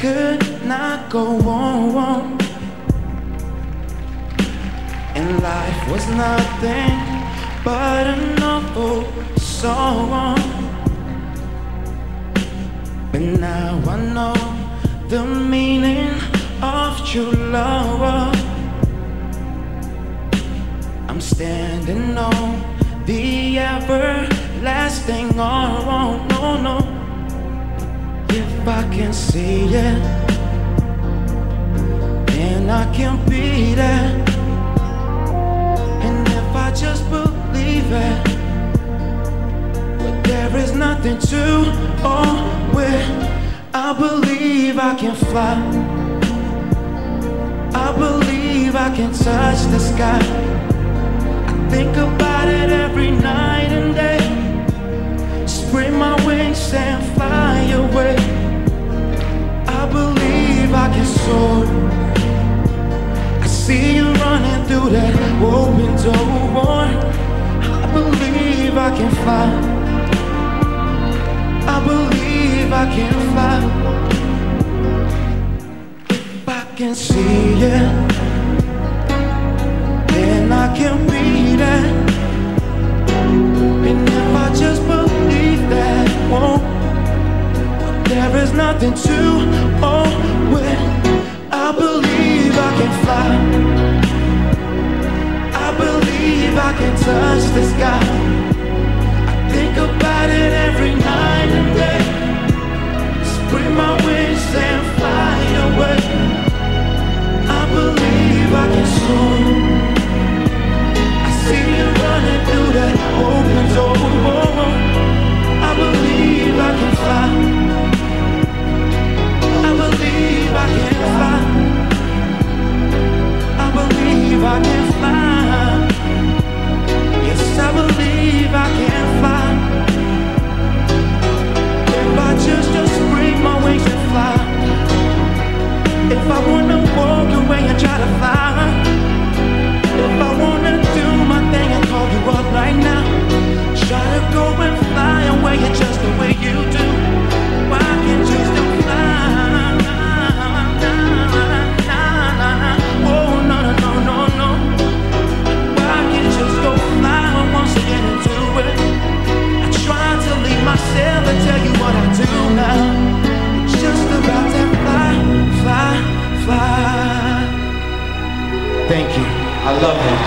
could not go on, and life was nothing but an awful song. But now I know the meaning of true love. I'm standing on the everlasting arm. No, no. If I can see it, then I can be there. And if I just believe it, but there is nothing to or with. I believe I can fly. I believe I can touch the sky. I think about it every night and day. Spread my wings and fly away. I believe I can soar. I see you running through that open door. I believe I can fly. I believe I can fly. If I can see it, then I can be there. And if I just believe that, whoa, there is nothing to or with. I believe I can fly. I believe I can touch the sky. I think about it every night and day. Spread my wings and fly away. I believe I can soar. I see you running through that open door. I believe I can fly. I believe I can fly. I believe I can fly. Yes, I believe I can fly. If I just spread my wings and fly. If I wanna walk away and try to fly. If I wanna do my thing and call you up right now. Try to go and fly away in just the way you do. Why can't you still fly? Oh, no, no, no, no, no. Why can't you just go fly once again and do it? I try to leave myself and tell you what I do now. It's just about that fly, fly, fly. Thank you. I love it.